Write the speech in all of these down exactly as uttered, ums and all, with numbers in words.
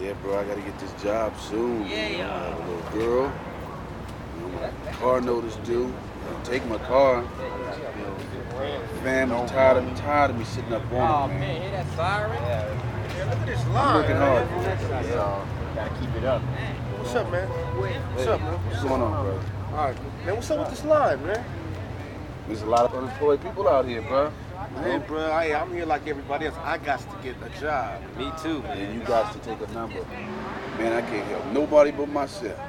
Yeah, bro, I gotta get this job soon. Yeah, you know, I have a little girl. You know, my car notice due. You know, take my car. You know, family's tired of, tired of me sitting up on it, man. Oh, man, hear that siren? Yeah, look at this line. I'm working hard. Yeah, gotta keep it up. What's up, man? What's Hey, up, man? what's going on, bro? All right, man, what's up with this line, man? There's a lot of unemployed people out here, bro. Hey, bro, I, I'm here like everybody else. I got to get a job. Me too, man. And you got to take a number. Man, I can't help nobody but myself.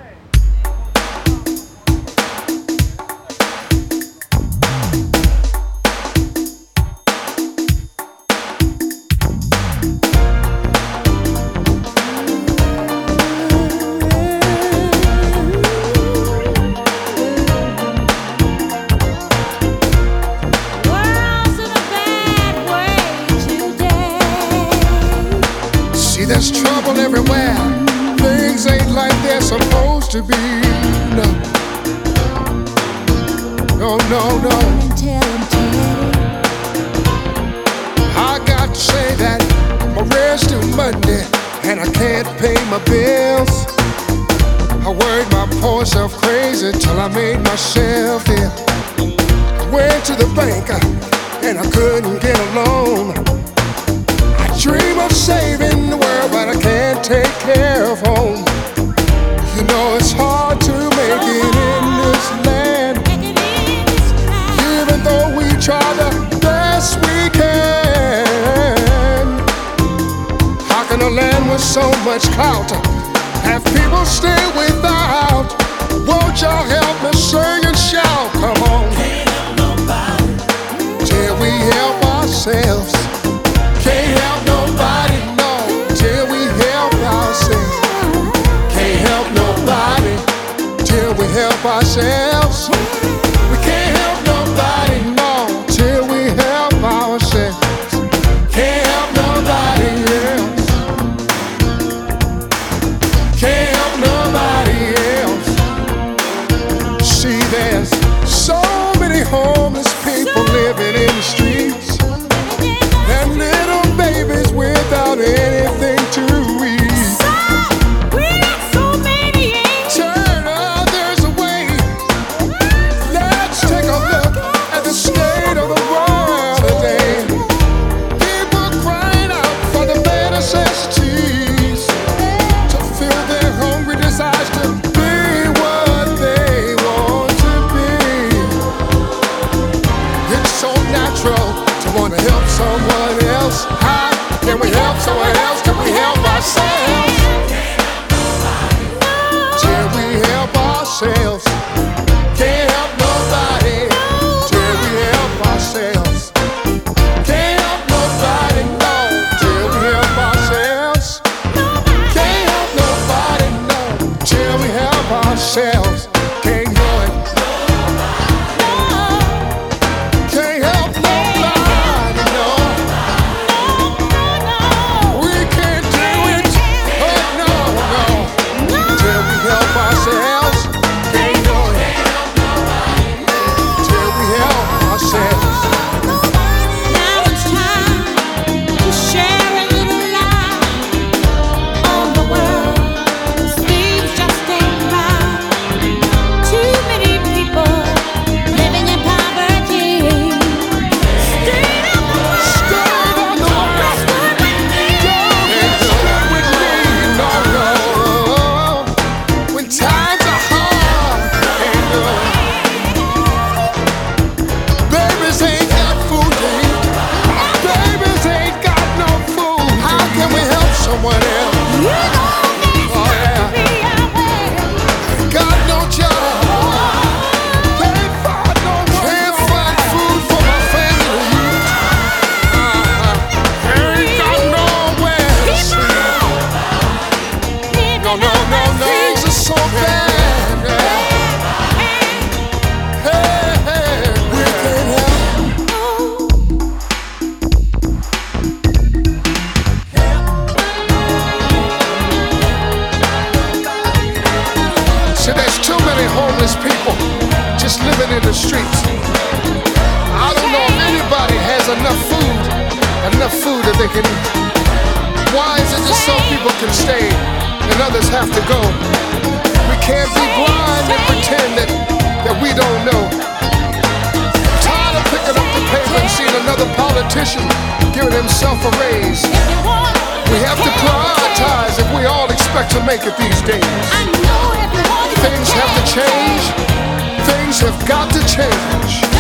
There's trouble everywhere. Things ain't like they're supposed to be. No, no, no, no. I got to say that my rest till Monday, and I can't pay my bills. I worried my poor self crazy till I made myself ill. I went to the bank and I couldn't get a loan. Dream of saving the world, but I can't take care of home. You know it's hard to make it in this land, even though we try the best we can. How can a land with so much clout have people still without? Won't y'all help me sing and shout? Come on, can't help nobody till we help ourselves. Can't help nobody, no, till we help ourselves. Can't help nobody till we help ourselves. We can't help nobody, no, till we help ourselves. Can't help nobody else. Can't help nobody else. See, there's so many homeless people living in the streets. And little babies without anything to eat. So, we got so many angels. Turn out, there's a way. Let's take a look at the state of the world today. People crying out for the bare necessities, to fill their hungry desires to be what they want to be. It's so natural to want to help someone else. How can we help someone else? Can we help ourselves? Till we help ourselves. Can't help nobody till we help ourselves. Can't help nobody, no, till we help ourselves. Can't help nobody, no, till we help ourselves. Can't do it. Can't help nobody, no. We can't do it. Oh no, no. Till we help ourselves. Can't do it. Till we help ourselves. Now it's time to share a little light on the world. Things just ain't right. Too many people living in poverty. Straight up the world. Straight on the world. That's what we need. It's good with me, no, no. When times are hard, can't do it. Babies ain't got food to eat. Babies ain't got no food. How can we help someone else? You know this Oh, yeah. be our way. Got no job. Can't find no Can't find food for my family to eat. Uh-huh. Ain't got nowhere to sleep. No, no, no, no. Things are so bad. Yeah. Hey, hey, we can't help. See, there's too many homeless people just living in the streets. I don't know if anybody has enough food, enough food that they can eat. Why is it that some people can stay and others have to go? We can't be blind and pretend that, that we don't know. Tired of picking up the paper and seeing another politician giving himself a raise. We have to prioritize if we all expect to make it these days. Things have to change. Things have got to change.